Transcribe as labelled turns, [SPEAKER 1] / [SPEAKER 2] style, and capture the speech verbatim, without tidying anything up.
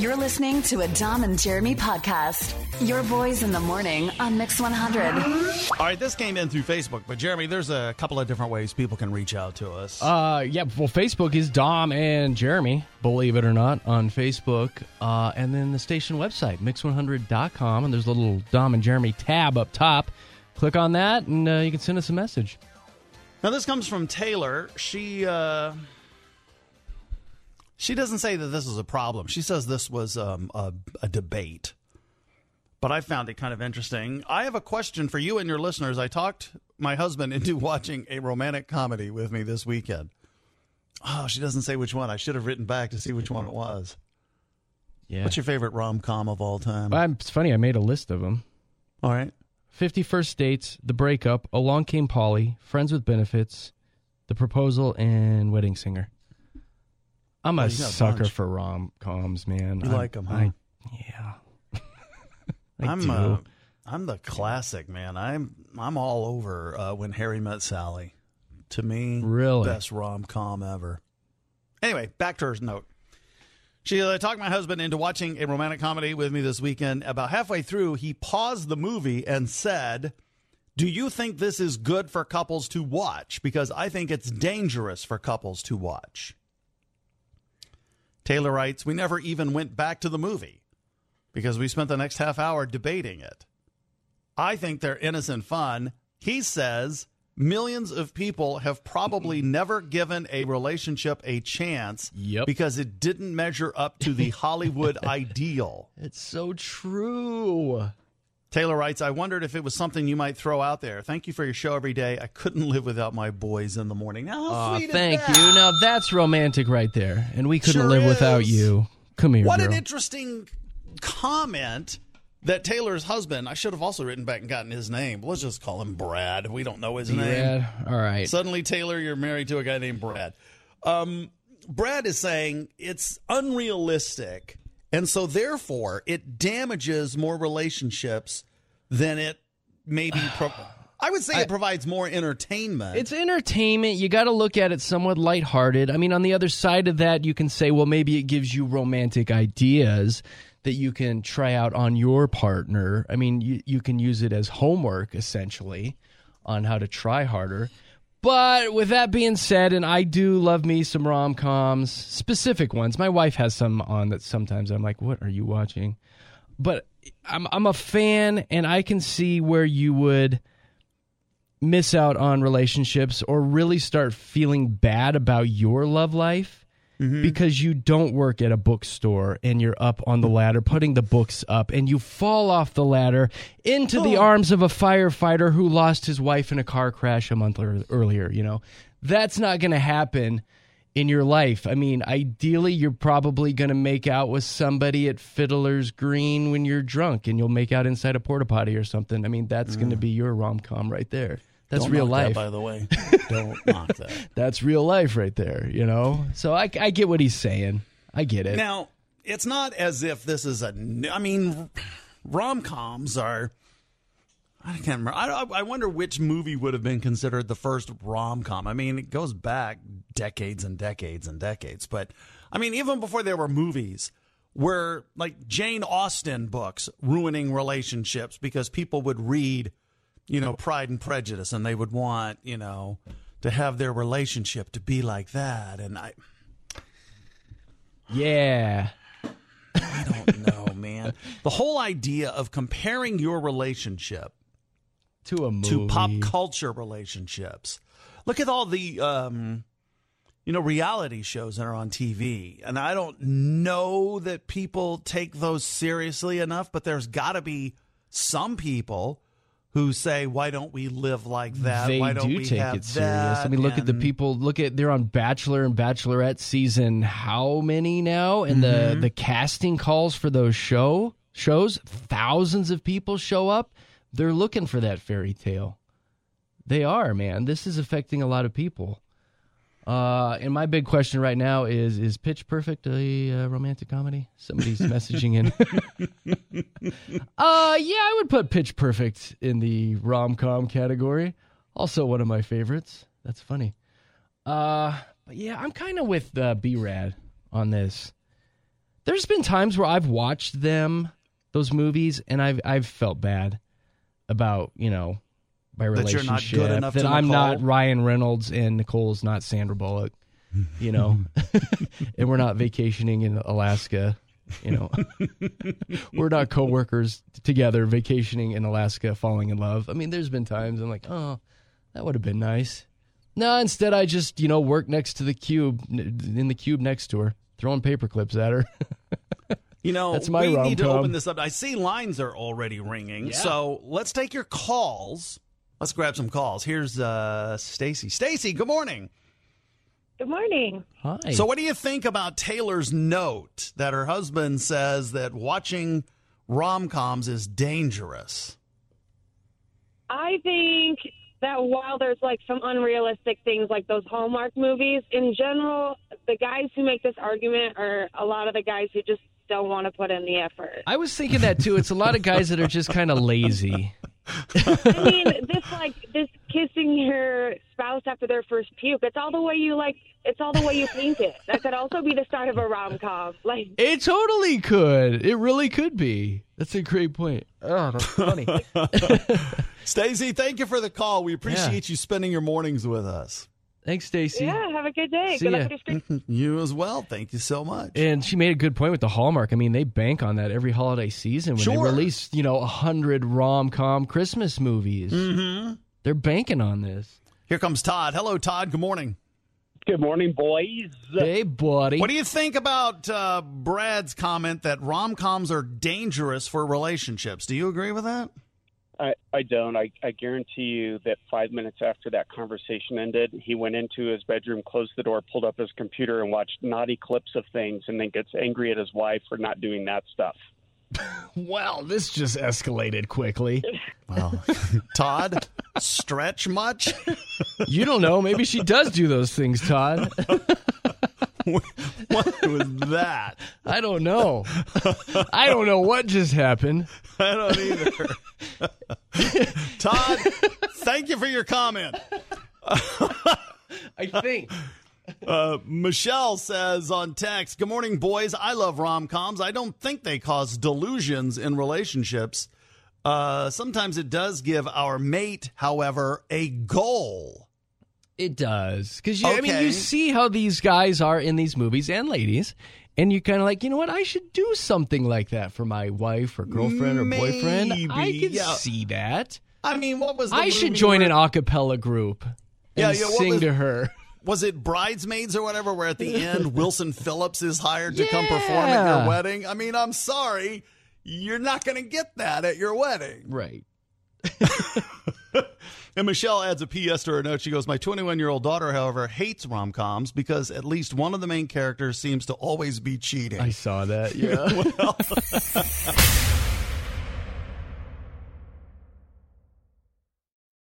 [SPEAKER 1] You're listening to a Dom and Jeremy podcast. Your boys in the morning on Mix one hundred.
[SPEAKER 2] All right, this came in through Facebook, but Jeremy, there's a couple of different ways people can reach out to us.
[SPEAKER 3] Uh, yeah, well, Facebook is Dom and Jeremy, believe it or not, on Facebook. Uh, and then the station website, mix one hundred dot com, and there's a little Dom and Jeremy tab up top. Click on that, and uh, you can send us a message.
[SPEAKER 2] Now, this comes from Taylor. She... Uh, She doesn't say that this is a problem. She says this was um, a, a debate. But I found it kind of interesting. I have a question for you and your listeners. I talked my husband into watching a romantic comedy with me this weekend. Oh, she doesn't say which one. I should have written back to see which one it was.
[SPEAKER 3] Yeah.
[SPEAKER 2] What's your favorite rom-com of all time?
[SPEAKER 3] Well, it's funny. I made a list of them.
[SPEAKER 2] All right.
[SPEAKER 3] fifty First Dates, The Breakup, Along Came Polly, Friends with Benefits, The Proposal, and Wedding Singer. I'm a,
[SPEAKER 2] oh,
[SPEAKER 3] sucker
[SPEAKER 2] a
[SPEAKER 3] for rom-coms, man.
[SPEAKER 2] You
[SPEAKER 3] I,
[SPEAKER 2] like them, huh?
[SPEAKER 3] I, yeah. I
[SPEAKER 2] I'm
[SPEAKER 3] do.
[SPEAKER 2] Uh, I'm the classic, man. I'm I'm all over uh, When Harry Met Sally. To me,
[SPEAKER 3] really?
[SPEAKER 2] Best rom-com ever. Anyway, back to her note. She uh, talked my husband into watching a romantic comedy with me this weekend. About halfway through, he paused the movie and said, "Do you think this is good for couples to watch? Because I think it's dangerous for couples to watch." Taylor writes, "We never even went back to the movie because we spent the next half hour debating it. I think they're innocent fun." He says millions of people have probably never given a relationship a chance
[SPEAKER 3] yep.
[SPEAKER 2] because it didn't measure up to the Hollywood ideal.
[SPEAKER 3] It's so true.
[SPEAKER 2] Taylor writes, "I wondered if it was something you might throw out there. Thank you for your show every day. I couldn't live without my boys in the morning." Now, how
[SPEAKER 3] Aw,
[SPEAKER 2] sweet is
[SPEAKER 3] thank
[SPEAKER 2] that?
[SPEAKER 3] you. Now, that's romantic right there. And we couldn't
[SPEAKER 2] Sure
[SPEAKER 3] live without
[SPEAKER 2] is.
[SPEAKER 3] you. Come here,
[SPEAKER 2] What
[SPEAKER 3] girl.
[SPEAKER 2] an interesting comment that Taylor's husband, I should have also written back and gotten his name. Let's just call him Brad. We don't know his name.
[SPEAKER 3] Brad? All right.
[SPEAKER 2] Suddenly, Taylor, you're married to a guy named Brad. Um, Brad is saying it's unrealistic, and so therefore it damages more relationships than it maybe... Pro- I would say
[SPEAKER 3] I,
[SPEAKER 2] it provides more entertainment.
[SPEAKER 3] It's entertainment. You got to look at it somewhat lighthearted. I mean, on the other side of that, you can say, well, maybe it gives you romantic ideas that you can try out on your partner. I mean, you, you can use it as homework, essentially, on how to try harder. But with that being said, and I do love me some rom-coms, specific ones. My wife has some on that sometimes I'm like, what are you watching? But I'm I'm a fan, and I can see where you would miss out on relationships or really start feeling bad about your love life mm-hmm. because you don't work at a bookstore and you're up on the ladder putting the books up and you fall off the ladder into oh. the arms of a firefighter who lost his wife in a car crash a month earlier. You know, that's not going to happen in your life. I mean, ideally, you're probably going to make out with somebody at Fiddler's Green when you're drunk, and you'll make out inside a porta potty or something. I mean, that's mm. going to be your rom-com right there. That's
[SPEAKER 2] Don't
[SPEAKER 3] real
[SPEAKER 2] knock
[SPEAKER 3] life.
[SPEAKER 2] That, by the way. Don't knock that.
[SPEAKER 3] That's real life right there, you know? So I, I get what he's saying. I get it.
[SPEAKER 2] Now, it's not as if this is a... I mean, rom-coms are... I can't remember. I, I wonder which movie would have been considered the first rom-com. I mean, it goes back decades and decades and decades. But, I mean, even before there were movies, were like Jane Austen books ruining relationships because people would read, you know, Pride and Prejudice, and they would want, you know, to have their relationship to be like that. And I...
[SPEAKER 3] Yeah.
[SPEAKER 2] I don't know, man. The whole idea of comparing your relationship
[SPEAKER 3] to a movie,
[SPEAKER 2] to pop culture relationships. Look at all the, um, you know, reality shows that are on T V. And I don't know that people take those seriously enough, but there's got to be some people who say, why don't we live like that?
[SPEAKER 3] They
[SPEAKER 2] why don't
[SPEAKER 3] do
[SPEAKER 2] we
[SPEAKER 3] take
[SPEAKER 2] have
[SPEAKER 3] it serious.
[SPEAKER 2] that?
[SPEAKER 3] I mean, look
[SPEAKER 2] and...
[SPEAKER 3] at the people. Look at they're on Bachelor and Bachelorette season. How many now? And
[SPEAKER 2] mm-hmm.
[SPEAKER 3] the the casting calls for those show shows. Thousands of people show up. They're looking for that fairy tale. They are, man. This is affecting a lot of people. Uh, and my big question right now is: Is Pitch Perfect a uh, romantic comedy? Somebody's messaging in. uh, yeah, I would put Pitch Perfect in the rom-com category. Also, one of my favorites. That's funny. Uh, but yeah, I'm kind of with uh, B-Rad on this. There's been times where I've watched them, those movies, and I've I've felt bad about, you know, my relationship.
[SPEAKER 2] That you're not good enough
[SPEAKER 3] that
[SPEAKER 2] to
[SPEAKER 3] I'm
[SPEAKER 2] Nicole?
[SPEAKER 3] not Ryan Reynolds and Nicole's not Sandra Bullock, you know, and we're not vacationing in Alaska. You know, we're not coworkers together vacationing in Alaska, falling in love. I mean, there's been times I'm like, oh, that would have been nice. No, instead I just, you know, work next to the cube, in the cube next to her, throwing paper clips at her.
[SPEAKER 2] You know,
[SPEAKER 3] That's my
[SPEAKER 2] we need to
[SPEAKER 3] rom-com.
[SPEAKER 2] open this up. I see lines are already ringing,
[SPEAKER 3] Yeah.
[SPEAKER 2] so let's take your calls. Let's grab some calls. Here's uh, Stacy. Stacy, good morning.
[SPEAKER 4] Good morning.
[SPEAKER 3] Hi.
[SPEAKER 2] So what do you think about Taylor's note that her husband says that watching rom-coms is dangerous?
[SPEAKER 4] I think that while there's like some unrealistic things like those Hallmark movies, in general, the guys who make this argument are a lot of the guys who just don't want to put in the effort.
[SPEAKER 3] I was thinking that too. It's a lot of guys that are just kind of lazy.
[SPEAKER 4] I mean, this like this kissing your spouse after their first puke, it's all the way you like it's all the way you paint it. That could also be the start of a rom-com. Like
[SPEAKER 3] It totally could. It really could be. That's a great point. Oh, that's funny.
[SPEAKER 2] Stacey, thank you for the call. We appreciate you spending your mornings with us.
[SPEAKER 3] Thanks, Stacy.
[SPEAKER 4] yeah, have a good day.
[SPEAKER 3] See
[SPEAKER 4] Good
[SPEAKER 3] ya.
[SPEAKER 4] luck with your street.
[SPEAKER 2] You as well. Thank you so much.
[SPEAKER 3] And she made a good point with the Hallmark. I mean, they bank on that every holiday season when
[SPEAKER 2] Sure.
[SPEAKER 3] they release, you know, a hundred rom-com Christmas movies.
[SPEAKER 2] Mm-hmm.
[SPEAKER 3] They're banking on this.
[SPEAKER 2] Here comes Todd. Hello, Todd. Good morning.
[SPEAKER 5] Good morning, boys.
[SPEAKER 3] Hey, buddy.
[SPEAKER 2] What do you think about uh, Brad's comment that rom-coms are dangerous for relationships? Do you agree with that?
[SPEAKER 5] I, I don't. I, I guarantee you that five minutes after that conversation ended, he went into his bedroom, closed the door, pulled up his computer, and watched naughty clips of things, and then gets angry at his wife for not doing that stuff.
[SPEAKER 3] Wow, this just escalated quickly.
[SPEAKER 2] Well, Todd, stretch much?
[SPEAKER 3] You don't know. Maybe she does do those things, Todd.
[SPEAKER 2] What was that?
[SPEAKER 3] I don't know. I don't know what just happened.
[SPEAKER 2] I don't either. Todd, thank you for your comment.
[SPEAKER 3] I think.
[SPEAKER 2] Uh, Michelle says on text, good morning, boys. I love rom-coms. I don't think they cause delusions in relationships. Uh, sometimes it does give our mate, however, a goal.
[SPEAKER 3] It does. Because, I mean,
[SPEAKER 2] Okay.
[SPEAKER 3] you see how these guys are in these movies and ladies, and you're kind of like, you know what? I should do something like that for my wife or girlfriend or boyfriend.
[SPEAKER 2] Maybe,
[SPEAKER 3] I can
[SPEAKER 2] yeah.
[SPEAKER 3] see that.
[SPEAKER 2] I mean, what was the
[SPEAKER 3] I should
[SPEAKER 2] movie
[SPEAKER 3] join
[SPEAKER 2] where-
[SPEAKER 3] an a cappella group and
[SPEAKER 2] Yeah, yeah, what
[SPEAKER 3] sing
[SPEAKER 2] was-
[SPEAKER 3] to her.
[SPEAKER 2] Was it Bridesmaids or whatever, where at the end Wilson Phillips is hired to come perform at
[SPEAKER 3] Yeah.
[SPEAKER 2] your wedding? I mean, I'm sorry. You're not going to get that at your wedding.
[SPEAKER 3] Right.
[SPEAKER 2] And Michelle adds a P S to her note. She goes, my twenty-one-year-old daughter, however, hates rom-coms because at least one of the main characters seems to always be cheating.
[SPEAKER 3] I saw that, yeah.
[SPEAKER 2] Well,